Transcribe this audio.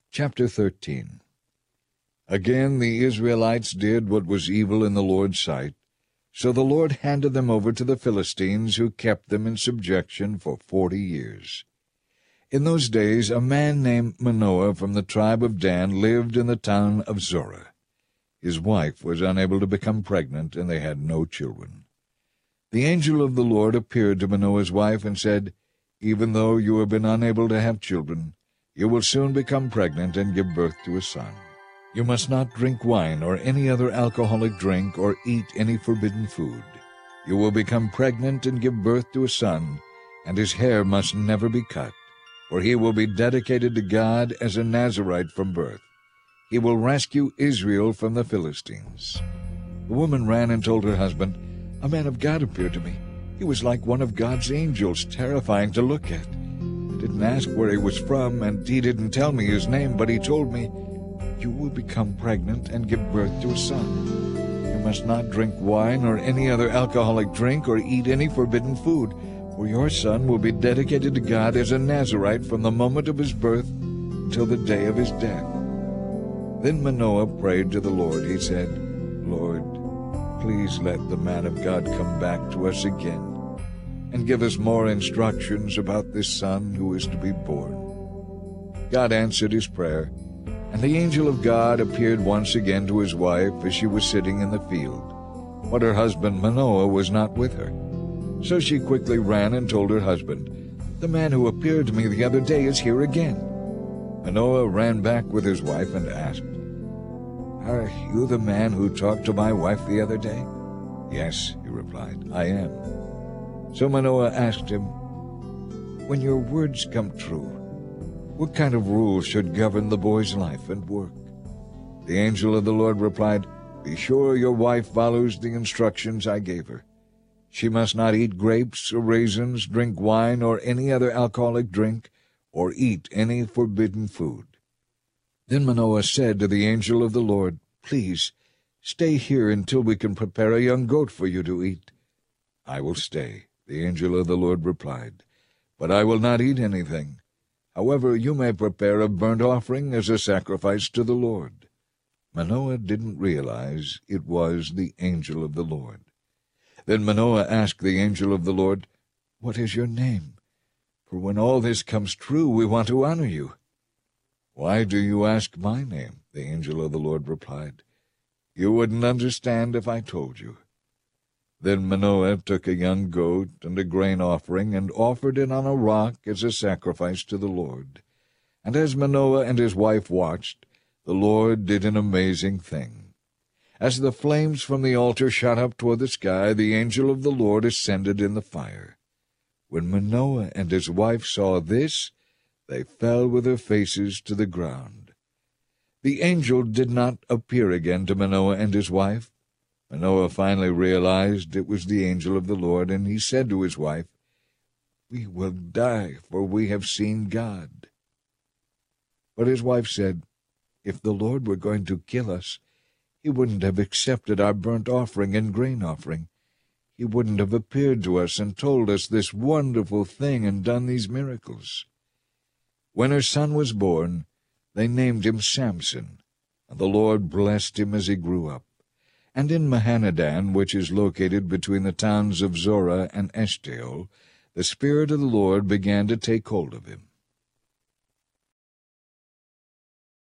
Chapter 13. Again the Israelites did what was evil in the Lord's sight, so the Lord handed them over to the Philistines, who kept them in subjection for 40 years. In those days a man named Manoah from the tribe of Dan lived in the town of Zorah. His wife was unable to become pregnant, and they had no children. The angel of the Lord appeared to Manoah's wife and said, "Even though you have been unable to have children, you will soon become pregnant and give birth to a son. You must not drink wine or any other alcoholic drink or eat any forbidden food. You will become pregnant and give birth to a son, and his hair must never be cut, for he will be dedicated to God as a Nazirite from birth. He will rescue Israel from the Philistines." The woman ran and told her husband, "A man of God appeared to me. He was like one of God's angels, terrifying to look at. I didn't ask where he was from, and he didn't tell me his name, but he told me, 'You will become pregnant and give birth to a son. You must not drink wine or any other alcoholic drink or eat any forbidden food, for your son will be dedicated to God as a Nazirite from the moment of his birth until the day of his death.' Then Manoah prayed to the Lord. He said, 'Lord, please let the man of God come back to us again, and give us more instructions about this son who is to be born.' God answered his prayer, and the angel of God appeared once again to his wife as she was sitting in the field. But her husband Manoah was not with her. So she quickly ran and told her husband, 'The man who appeared to me the other day is here again.' Manoah ran back with his wife and asked, 'Are you the man who talked to my wife the other day?' 'Yes,' he replied, 'I am.' So Manoah asked him, 'When your words come true, what kind of rules should govern the boy's life and work?' The angel of the Lord replied, 'Be sure your wife follows the instructions I gave her. She must not eat grapes or raisins, drink wine or any other alcoholic drink, or eat any forbidden food.' Then Manoah said to the angel of the Lord, 'Please, stay here until we can prepare a young goat for you to eat.' 'I will stay,' the angel of the Lord replied, 'but I will not eat anything. However, you may prepare a burnt offering as a sacrifice to the Lord.' Manoah didn't realize it was the angel of the Lord. Then Manoah asked the angel of the Lord, 'What is your name? For when all this comes true, we want to honor you.' 'Why do you ask my name?' the angel of the Lord replied. 'You wouldn't understand if I told you.' Then Manoah took a young goat and a grain offering and offered it on a rock as a sacrifice to the Lord. And as Manoah and his wife watched, the Lord did an amazing thing. As the flames from the altar shot up toward the sky, the angel of the Lord ascended in the fire. When Manoah and his wife saw this, they fell with their faces to the ground. The angel did not appear again to Manoah and his wife. Manoah finally realized it was the angel of the Lord, and he said to his wife, 'We will die, for we have seen God.' But his wife said, 'If the Lord were going to kill us, he wouldn't have accepted our burnt offering and grain offering. He wouldn't have appeared to us and told us this wonderful thing and done these miracles.' When her son was born, they named him Samson, and the Lord blessed him as he grew up. And in Mahanadan, which is located between the towns of Zorah and Eshtaol, the Spirit of the Lord began to take hold of him.